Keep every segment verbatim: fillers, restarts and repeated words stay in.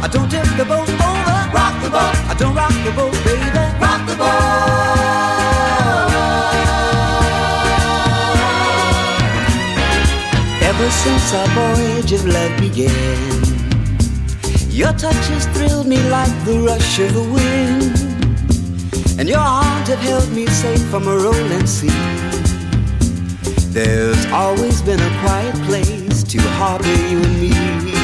don't tip the boat over. Rock the boat. I don't rock the boat, baby. Rock the boat. Ever since our voyage of love began, your touch has thrilled me like the rush of the wind, and your arms have held me safe from a rolling sea. There's always been a quiet place to harbor you and me.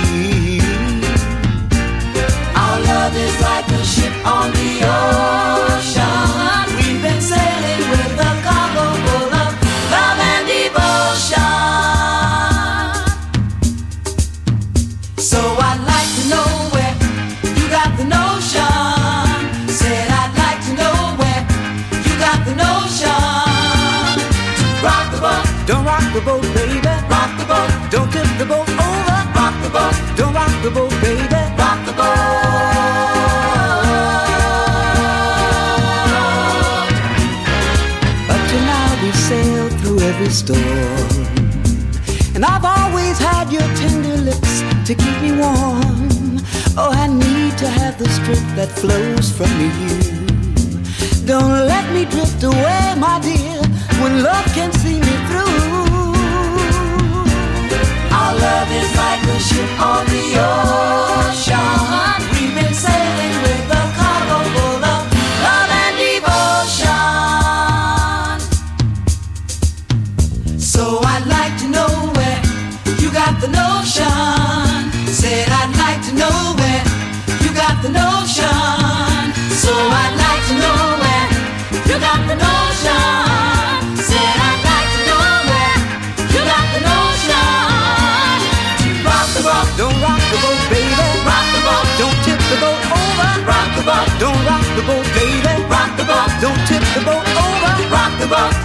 Our love is like a ship on the ocean. We've been sailing with a cargo full of love and devotion. So I'd like to know where you got the notion. Said I'd like to know where you got the notion. Rock the boat. Don't rock the boat, baby. Rock the boat. Don't tip the boat over. Rock the boat. Don't rock the boat, baby. Rock the boat. Up to now we sailed through every storm, and I've always had your tender lips to keep me warm. Oh, I need to have the strength that flows from you. Don't let me drift away, my dear, when love can see me through. Our love is like a ship on the ocean. We've been sailing with a cargo full of love and devotion. So I'd like to know where you got the notion. Said I'd like to know where you got the notion. So I'd like to know where you got the notion. Said I'd like to know where you got the notion. Rock the boat. Don't rock the boat, baby. Rock the boat. Don't tip the boat over. Rock the boat. Don't rock the boat, baby. Rock the boat. Don't tip the boat over. Rock the boat.